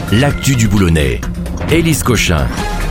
l'actu du Boulonnais. Élise Cochin.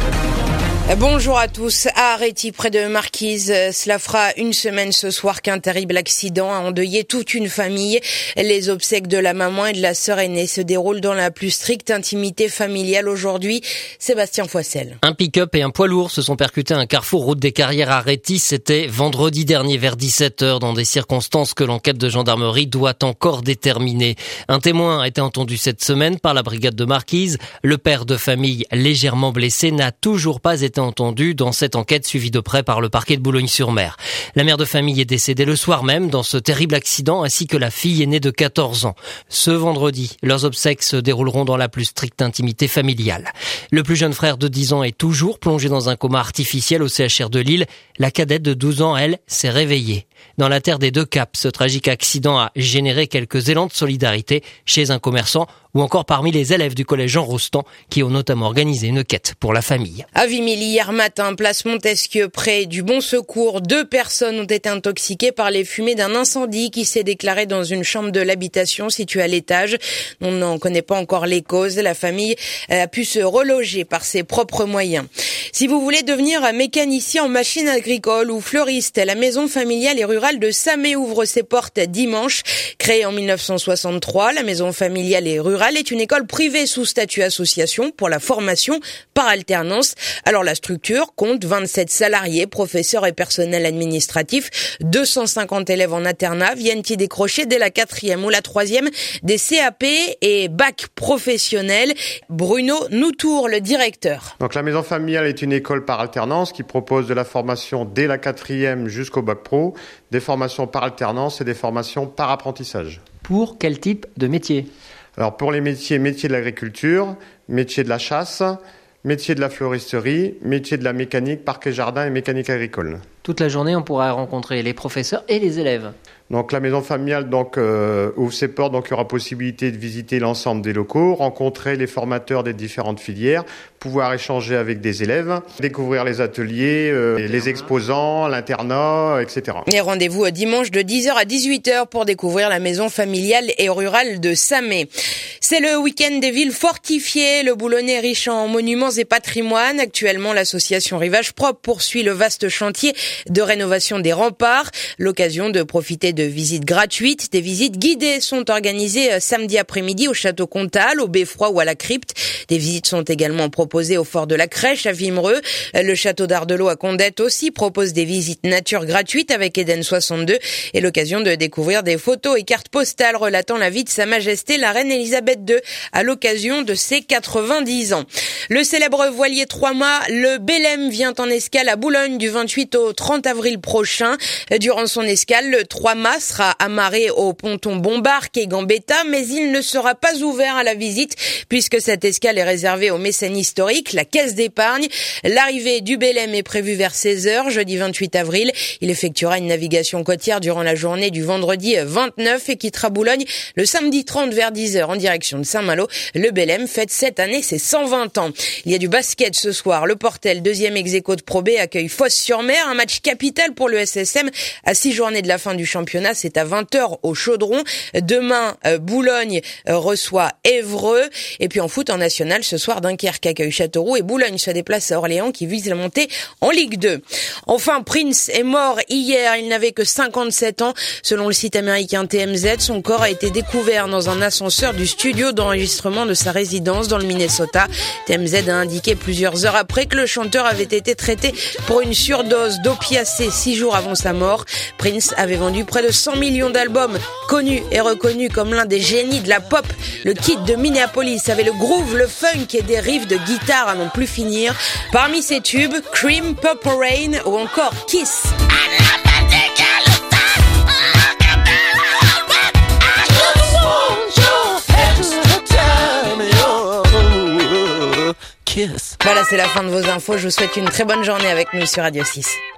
Bonjour à tous. À Arrety, près de Marquise, cela fera une semaine ce soir qu'un terrible accident a endeuillé toute une famille. Les obsèques de la maman et de la sœur aînée se déroulent dans la plus stricte intimité familiale aujourd'hui. Sébastien Foissel. Un pick-up et un poids lourd se sont percutés à un carrefour route des Carrières à Arrety. C'était vendredi dernier vers 17h dans des circonstances que l'enquête de gendarmerie doit encore déterminer. Un témoin a été entendu cette semaine par la brigade de Marquise. Le père de famille légèrement blessé n'a toujours pas été entendu dans cette enquête suivie de près par le parquet de Boulogne-sur-Mer. La mère de famille est décédée le soir même dans ce terrible accident ainsi que la fille aînée de 14 ans. Ce vendredi, leurs obsèques se dérouleront dans la plus stricte intimité familiale. Le plus jeune frère de 10 ans est toujours plongé dans un coma artificiel au CHR de Lille. La cadette de 12 ans, elle, s'est réveillée. Dans la terre des deux caps, ce tragique accident a généré quelques élans de solidarité chez un commerçant ou encore parmi les élèves du collège Jean Rostand qui ont notamment organisé une quête pour la famille. À Vimilly, hier matin, place Montesquieu, près du Bon Secours, 2 personnes ont été intoxiquées par les fumées d'un incendie qui s'est déclaré dans une chambre de l'habitation située à l'étage. On n'en connaît pas encore les causes. La famille a pu se reloger par ses propres moyens. Si vous voulez devenir mécanicien en machine agricole ou fleuriste, la maison familiale et rurale de Samé ouvre ses portes dimanche. Créée en 1963, la maison familiale et rurale est une école privée sous statut association pour la formation par alternance. Alors la structure compte 27 salariés, professeurs et personnel administratif. 250 élèves en internat viennent y décrocher dès la 4e ou la 3e des CAP et bac professionnels. Bruno Noutour, le directeur. Donc la maison familiale est une école par alternance qui propose de la formation dès la 4e jusqu'au bac pro, des formations par alternance et des formations par apprentissage. Pour quel type de métier ? Alors pour les métiers de l'agriculture, métier de la chasse, métier de la fleuristerie, métier de la mécanique, parquet jardin et mécanique agricole. Toute la journée, on pourra rencontrer les professeurs et les élèves. Donc la maison familiale ouvre ses portes, donc il y aura possibilité de visiter l'ensemble des locaux, rencontrer les formateurs des différentes filières, pouvoir échanger avec des élèves, découvrir les ateliers, les exposants, l'internat, etc. Et rendez-vous dimanche de 10h à 18h pour découvrir la maison familiale et rurale de Samé. C'est le week-end des villes fortifiées. Le Boulonnais est riche en monuments et patrimoine. Actuellement, l'association Rivage Propre poursuit le vaste chantier de rénovation des remparts. L'occasion de profiter de visites gratuites. Des visites guidées sont organisées samedi après-midi au Château Comtal, au Beffroi ou à la Crypte. Des visites sont également proposées au Fort de la Crèche à Vimereux. Le Château d'Ardelot à Condette aussi propose des visites nature gratuites avec Eden 62 et l'occasion de découvrir des photos et cartes postales relatant la vie de Sa Majesté la Reine Elisabeth II à l'occasion de ses 90 ans. Le célèbre voilier 3 mâts, le Belém, vient en escale à Boulogne du 28 au 30 avril prochain. Durant son escale, le 3 mâts sera amarré au ponton Bombard quai Gambetta, mais il ne sera pas ouvert à la visite puisque cette escale est réservée aux mécènes historiques, la Caisse d'épargne. L'arrivée du Belém est prévue vers 16h, jeudi 28 avril. Il effectuera une navigation côtière durant la journée du vendredi 29 et quittera Boulogne le samedi 30 vers 10h en direction de Saint-Malo. Le Belém fête cette année ses 120 ans. Il y a du basket ce soir. Le Portel, 2e ex-aequo de Pro B, accueille Fos-sur-Mer. Un match capital pour le SSM. À 6 journées de la fin du championnat, c'est à 20h au Chaudron. Demain, Boulogne reçoit Évreux. Et puis en foot en national, ce soir, Dunkerque accueille Châteauroux et Boulogne se déplace à Orléans qui vise la montée en Ligue 2. Enfin, Prince est mort hier. Il n'avait que 57 ans. Selon le site américain TMZ, son corps a été découvert dans un ascenseur du studio d'enregistrement de sa résidence dans le Minnesota. TMZ a indiqué plusieurs heures après que le chanteur avait été traité pour une surdose d'opiacés 6 jours avant sa mort. Prince avait vendu près de 100 millions d'albums, connu et reconnu comme l'un des génies de la pop. Le Kid de Minneapolis avait le groove, le funk et des riffs de guitare à n'en plus finir. Parmi ses tubes, Cream, Purple Rain ou encore Kiss. Voilà, c'est la fin de vos infos. Je vous souhaite une très bonne journée avec nous sur Radio 6.